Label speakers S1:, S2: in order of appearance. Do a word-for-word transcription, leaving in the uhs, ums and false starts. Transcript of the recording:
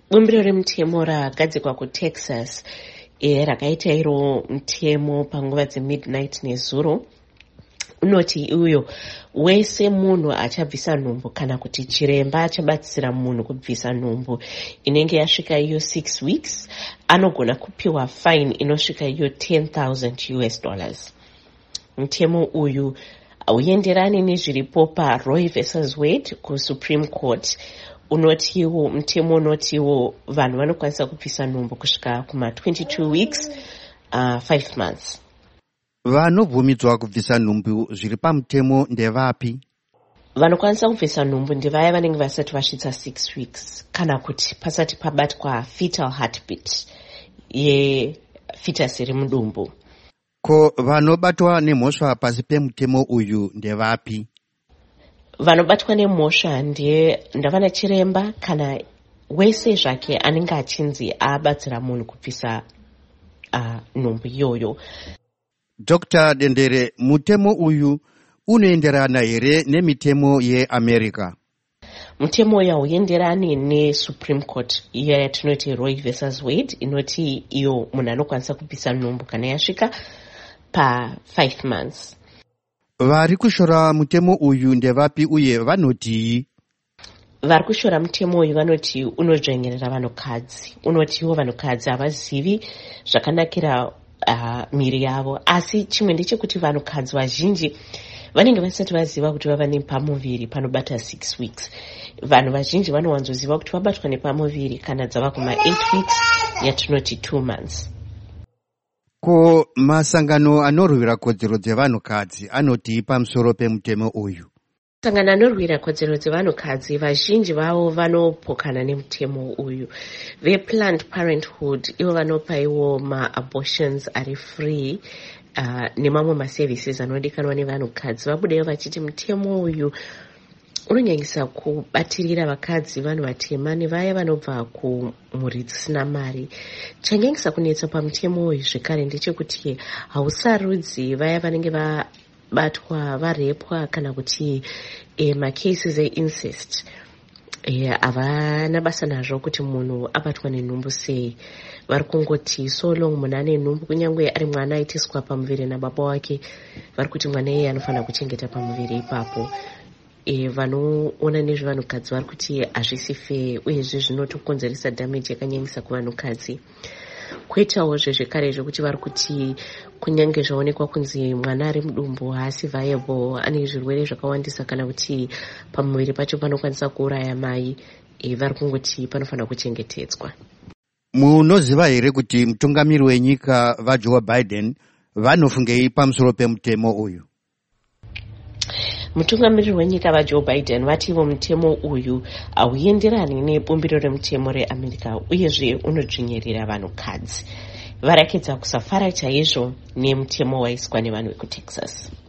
S1: bumbiro remutemo rakagadzikwa kuTexas e, rakaita iro mutemo panguva dzemidnight nezuro unoti uyo wese munhu achabvisa nhumbu kana kuti chiremba achabatsira munhu kubvisa nhumbu inenge yasvika iyo six weeks anogona kupiwa fine inosvika iyo ten thousand U S dollars. Mutemo uyu hauenderani nezviripo paRoe versus Wade kuSupreme Court unotiwo mutemo unotiwo vanhu vanokwanisa kubvisa nhumbu kusvika kuma twenty-two weeks uh, five months.
S2: Vanobvumidzwa kubvisa nhumbu zviri pamutemo ndevapi?
S1: Vanokwanisa kubvisa nhumbu ndevaya vanenge vasati vasvitsa six weeks kana kuti pasati pabatwa fetal heartbeat yefetus iri mudumbu.
S2: Ko vanobatwa nemhosva pasi pemutemo uyu ndevapi?
S1: Vanobatwa nemhosva ndavana chiremba kana wese zvake anenge achinzi abatsira munhu kubvisa uh, nhumbu iyoyo.
S2: Doctor Dendere, mutemo uyu unoenderana here nemitemo yeAmerica?
S1: Mutemo uyu hauenderani neSupreme Court iya yatinoti Roe versus Wade inoti iyo munhu anokwanisa kubvisa nhumbu kana yasvika pa five months.
S2: Vari kushora mutemo uyu ndevapi uye vanotii?
S1: Vari kushora mutemo uyu vanoti unodzvenyerera vanhukadzi. Unotiwo vanhukadzi havazivi zvakanakira uh, miri yavo. Asi chimwe ndechekuti vanhukadzi vazhinji vanenge vasati vaziva kuti vava nepamuviri panobata six weeks. Vanhu vazhinji vanowanzoziva kuti vabatwa nepamuviri kana dzava kuma eight weeks yatinoti two months.
S2: Ko masangano anorwira kodzero dzevanhukadzi anoti pamusoro pemutemo uyu?
S1: Masangano anorwira kodzero dzevanhukadzi vazhinji vavo vanopokana nemutemo uyu. VePlanned Parenthood ivo vanopa iwo ma-abortions ari free uh, nemamwe maservices anodikanwa nevanhukadzi. Vabudewo vachiti mutemo uyu unonyanyisa kubatirira vakadzi vanhu vatema nevaya vanobva kumhuri dzisina mari. Chanyanyisa kunetsa pamutemo uyu zvekare ndechekuti hausarudzi vaya vanenge vabatwa varepwa kana kuti e, macases eincest. Havana e, basa nazvo kuti munhu abatwa nenhumbu sei. Vari kungoti so long munhu ane nhumbu kunyange ari mwana aitiswa pamuviri nababa wake, vari kuti mwana iye anofanira kuchengeta pamuviri ipapo. E, vanoona nezvevanhukadzi vari kuti hazvisi fair uyezve zvinotokonzeresa damage yakanyanyisa kuvanhukadzi. Kwoitawo zvezvekare zvekuti vari kuti kunyange zvaonekwa kunzi mwana ari mudumbu haasi viable, ane zvirwere zvakawandisa kana kuti pamuviri pacho panokwanisa kuuraya mai, e, vari kungoti panofanira kuchengetedzwa.
S2: Munoziva here kuti mutungamiri wenyika vaJoe Biden vanofungei pamusoro pemutemo uyu?
S1: Mutungamiriri wenyika vaJoe Biden vativo mutemo uyu hauenderani nebumbiro remutemo reAmerica uyezve unodzvinyirira vanhukadzi. Varakidza kusafara chaizvo nemutemo waiswa nevanhu vekuTexas.